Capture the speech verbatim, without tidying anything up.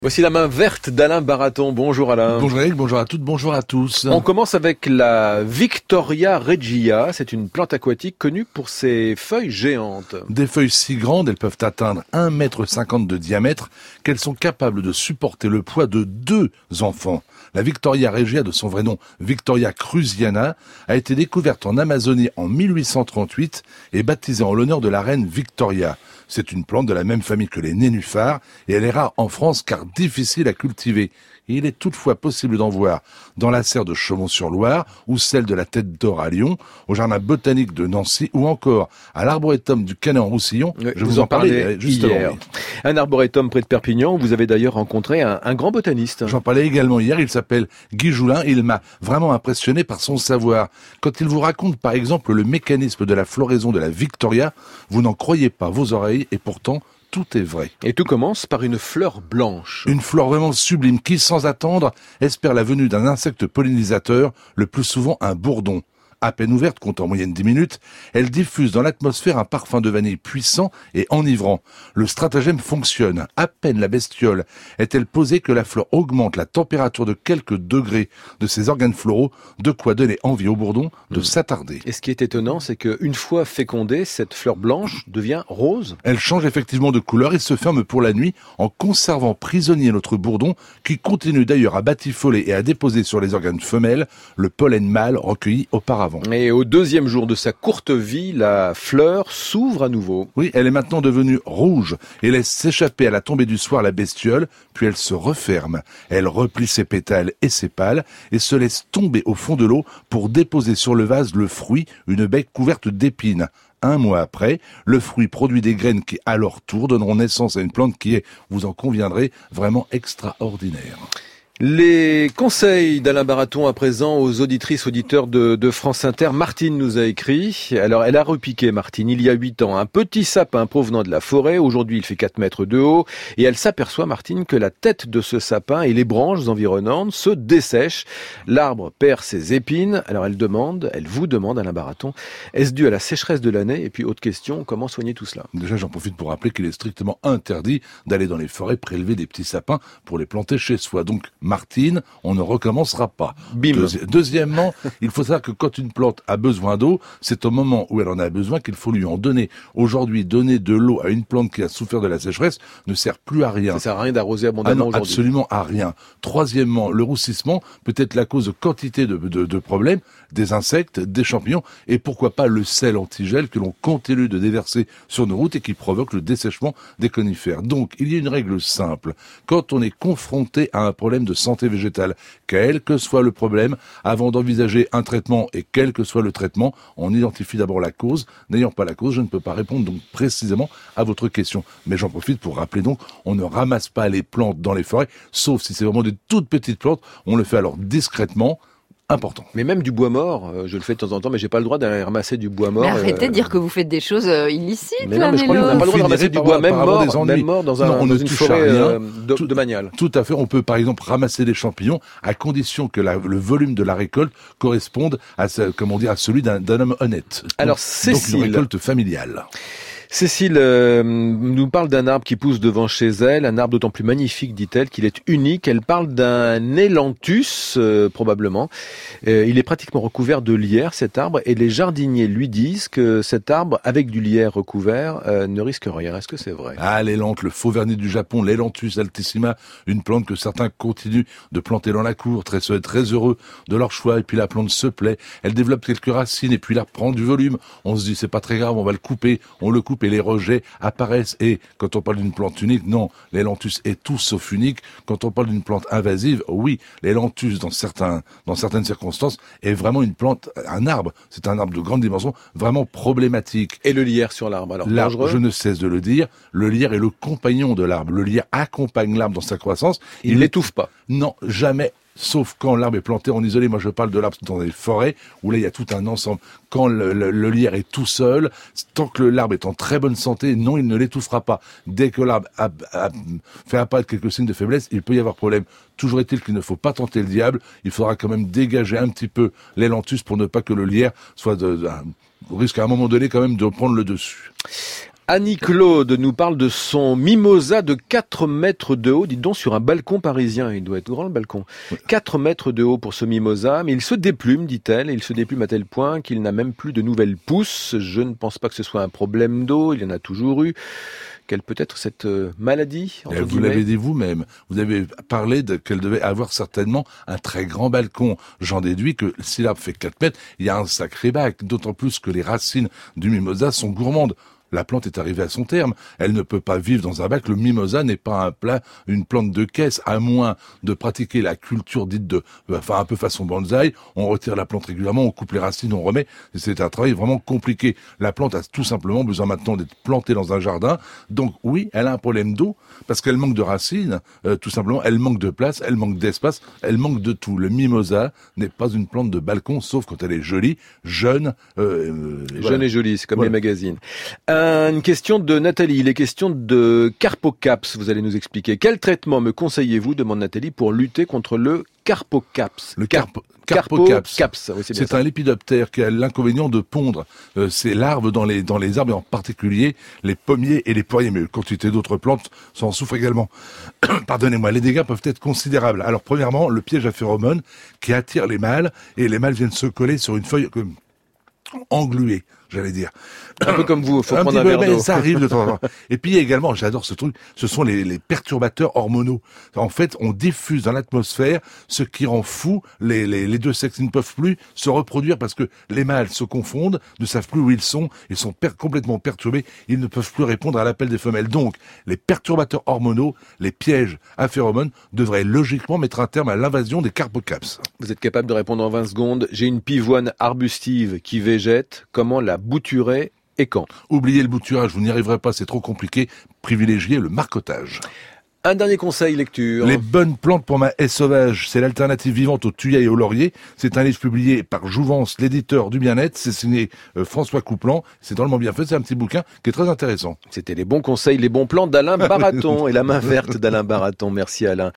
Voici la main verte d'Alain Baraton. Bonjour Alain. Bonjour Eric, bonjour à toutes, bonjour à tous. On commence avec la Victoria regia. C'est une plante aquatique connue pour ses feuilles géantes. Des feuilles si grandes, elles peuvent atteindre un mètre cinquante de diamètre, qu'elles sont capables de supporter le poids de deux enfants. La Victoria regia, de son vrai nom Victoria cruziana, a été découverte en Amazonie en mille huit cent trente-huit et baptisée en l'honneur de la reine Victoria. C'est une plante de la même famille que les nénuphars et elle est rare en France car difficile à cultiver. Et il est toutefois possible d'en voir dans la serre de Chaumont-sur-Loire ou celle de la Tête d'Or à Lyon, au jardin botanique de Nancy ou encore à l'arboretum du Canet-en-Roussillon. Oui, Je vous, vous en parlais justement hier. Un arboretum près de Perpignan, vous avez d'ailleurs rencontré un, un grand botaniste. J'en parlais également hier, il s'appelle Guy Joulin, il m'a vraiment impressionné par son savoir. Quand il vous raconte par exemple le mécanisme de la floraison de la Victoria, vous n'en croyez pas vos oreilles et pourtant tout est vrai. Et tout commence par une fleur blanche. Une fleur vraiment sublime qui, sans attendre, espère la venue d'un insecte pollinisateur, le plus souvent un bourdon. À peine ouverte, compte en moyenne dix minutes, elle diffuse dans l'atmosphère un parfum de vanille puissant et enivrant. Le stratagème fonctionne. À peine la bestiole est-elle posée que la fleur augmente la température de quelques degrés de ses organes floraux, de quoi donner envie au bourdon de mmh. s'attarder. Et ce qui est étonnant, c'est qu'une fois fécondée, cette fleur blanche devient rose. Elle change effectivement de couleur et se ferme pour la nuit en conservant prisonnier notre bourdon qui continue d'ailleurs à batifoler et à déposer sur les organes femelles le pollen mâle recueilli auparavant. Et au deuxième jour de sa courte vie, la fleur s'ouvre à nouveau. Oui, elle est maintenant devenue rouge et laisse s'échapper à la tombée du soir la bestiole, puis elle se referme. Elle replie ses pétales et ses pâles et se laisse tomber au fond de l'eau pour déposer sur le vase le fruit, une baie couverte d'épines. Un mois après, le fruit produit des graines qui, à leur tour, donneront naissance à une plante qui est, vous en conviendrez, vraiment extraordinaire. Les conseils d'Alain Baraton à présent aux auditrices, auditeurs de, de France Inter. Martine nous a écrit. Alors, elle a repiqué, Martine, il y a huit ans, un petit sapin provenant de la forêt. Aujourd'hui, il fait quatre mètres de haut. Et elle s'aperçoit, Martine, que la tête de ce sapin et les branches environnantes se dessèchent. L'arbre perd ses épines. Alors, elle demande, elle vous demande, Alain Baraton, est-ce dû à la sécheresse de l'année? Et puis, autre question, comment soigner tout cela? Déjà, j'en profite pour rappeler qu'il est strictement interdit d'aller dans les forêts prélever des petits sapins pour les planter chez soi. Donc, Martine, on ne recommencera pas. Bim. Deuxi- Deuxièmement, il faut savoir que quand une plante a besoin d'eau, c'est au moment où elle en a besoin qu'il faut lui en donner. Aujourd'hui, donner de l'eau à une plante qui a souffert de la sécheresse ne sert plus à rien. Ça sert à rien d'arroser Ah abondamment non, aujourd'hui. absolument à rien. Troisièmement, le roussissement peut être la cause de quantité de, de, de problèmes, des insectes, des champignons, et pourquoi pas le sel antigel que l'on continue de déverser sur nos routes et qui provoque le dessèchement des conifères. Donc, il y a une règle simple. Quand on est confronté à un problème de santé végétale, quel que soit le problème, avant d'envisager un traitement et quel que soit le traitement, on identifie d'abord la cause. N'ayant pas la cause, je ne peux pas répondre donc précisément à votre question. Mais j'en profite pour rappeler donc, on ne ramasse pas les plantes dans les forêts, sauf si c'est vraiment de toutes petites plantes. On le fait alors discrètement. Important. Mais même du bois mort, euh, je le fais de temps en temps, mais j'ai pas le droit d'aller ramasser du bois mort. Mais arrêtez euh... de dire que vous faites des choses euh, illicites, Mais là, non, mais je crois qu'on n'a pas le droit de ramasser du bois, même mort, même mort dans, un, non, on dans ne une touche forêt à rien. euh, de, tout, de Magnal. Tout à fait. On peut par exemple ramasser des champignons à condition que la, le volume de la récolte corresponde à, comment dire, à celui d'un, d'un homme honnête. Alors, donc, Cécile, donc une récolte familiale. Cécile euh, nous parle d'un arbre qui pousse devant chez elle, un arbre d'autant plus magnifique, dit-elle, qu'il est unique. Elle parle d'un élanthus, euh, probablement. Euh, il est pratiquement recouvert de lierre, cet arbre, et les jardiniers lui disent que cet arbre, avec du lierre recouvert, euh, ne risque rien. Est-ce que c'est vrai? Ah, l'élanthe, le faux vernis du Japon, l'élanthus altissima, une plante que certains continuent de planter dans la cour, très, très heureux de leur choix, et puis la plante se plaît, elle développe quelques racines, et puis là, prend du volume. On se dit, c'est pas très grave, on va le couper, on le coupe, et les rejets apparaissent. Et quand on parle d'une plante unique, non, l'élanthus est tout sauf unique. Quand on parle d'une plante invasive, oui, l'élanthus, dans certains, dans certaines circonstances, est vraiment une plante, un arbre. C'est un arbre de grande dimension, vraiment problématique. Et le lierre sur l'arbre, alors L'arbre, dangereux? je ne cesse de le dire, le lierre est le compagnon de l'arbre. Le lierre accompagne l'arbre dans sa croissance. Il ne l'étouffe pas? Non, jamais. Sauf quand l'arbre est planté en isolé. Moi, je parle de l'arbre dans les forêts, où là, il y a tout un ensemble. Quand le, le, le lierre est tout seul, tant que l'arbre est en très bonne santé, non, il ne l'étouffera pas. Dès que l'arbre a, a, fait apparaître quelques signes de faiblesse, il peut y avoir problème. Toujours est-il qu'il ne faut pas tenter le diable. Il faudra quand même dégager un petit peu l'élanthus pour ne pas que le lierre soit de, de, de risque à un moment donné quand même de prendre le dessus. Annie-Claude nous parle de son mimosa de quatre mètres de haut, dites donc sur un balcon parisien, il doit être grand le balcon. quatre mètres de haut pour ce mimosa, mais il se déplume, dit-elle, et il se déplume à tel point qu'il n'a même plus de nouvelles pousses. Je ne pense pas que ce soit un problème d'eau, il y en a toujours eu. Quelle peut être cette maladie entre Vous l'avez dit vous-même, vous avez parlé de, qu'elle devait avoir certainement un très grand balcon. J'en déduis que si l'arbre fait quatre mètres, il y a un sacré bac, d'autant plus que les racines du mimosa sont gourmandes. La plante est arrivée à son terme. Elle ne peut pas vivre dans un bac. Le mimosa n'est pas un plat, une plante de caisse, à moins de pratiquer la culture dite de, enfin, un peu façon bonsaï. On retire la plante régulièrement, on coupe les racines, on remet. C'est un travail vraiment compliqué. La plante a tout simplement besoin maintenant d'être plantée dans un jardin. Donc oui, elle a un problème d'eau, parce qu'elle manque de racines, euh, tout simplement. Elle manque de place, elle manque d'espace, elle manque de tout. Le mimosa n'est pas une plante de balcon, sauf quand elle est jolie, jeune. Euh, euh, jeune voilà. et jolie, c'est comme Voilà. les magazines. Une question de Nathalie, il est question de Carpocaps, vous allez nous expliquer. Quel traitement me conseillez-vous, demande Nathalie, pour lutter contre le Carpocaps? Le carpo, Carpocaps. Carpocaps, oui, c'est bien C'est un lépidoptère qui a l'inconvénient de pondre euh, ses larves dans les dans les arbres, et en particulier les pommiers et les poiriers, mais quantité d'autres plantes s'en souffrent également. Pardonnez-moi, les dégâts peuvent être considérables. Alors premièrement, le piège à phéromones qui attire les mâles, et les mâles viennent se coller sur une feuille comme engluée, j'allais dire. Un peu comme vous, faut un prendre un petit peu, verre mais d'eau. ça arrive de temps en temps. Et puis également, j'adore ce truc, ce sont les, les perturbateurs hormonaux. En fait, on diffuse dans l'atmosphère ce qui rend fou les, les, les deux sexes. Ils ne peuvent plus se reproduire parce que les mâles se confondent, ne savent plus où ils sont, ils sont per- complètement perturbés, ils ne peuvent plus répondre à l'appel des femelles. Donc, les perturbateurs hormonaux, les pièges à phéromones, devraient logiquement mettre un terme à l'invasion des Carpocaps. Vous êtes capable de répondre en vingt secondes. J'ai une pivoine arbustive qui végète. Comment la bouturer et quand? Oubliez le bouturage, vous n'y arriverez pas, c'est trop compliqué. Privilégiez le marcottage. Un dernier conseil lecture. Les bonnes plantes pour ma haie sauvage, c'est l'alternative vivante au thuya et au laurier. C'est un livre publié par Jouvence, l'éditeur du bien-être. C'est signé euh, François Couplan. C'est drôlement bien fait. C'est un petit bouquin qui est très intéressant. C'était les bons conseils, les bons plans d'Alain Baraton et la main verte d'Alain Baraton. Merci Alain.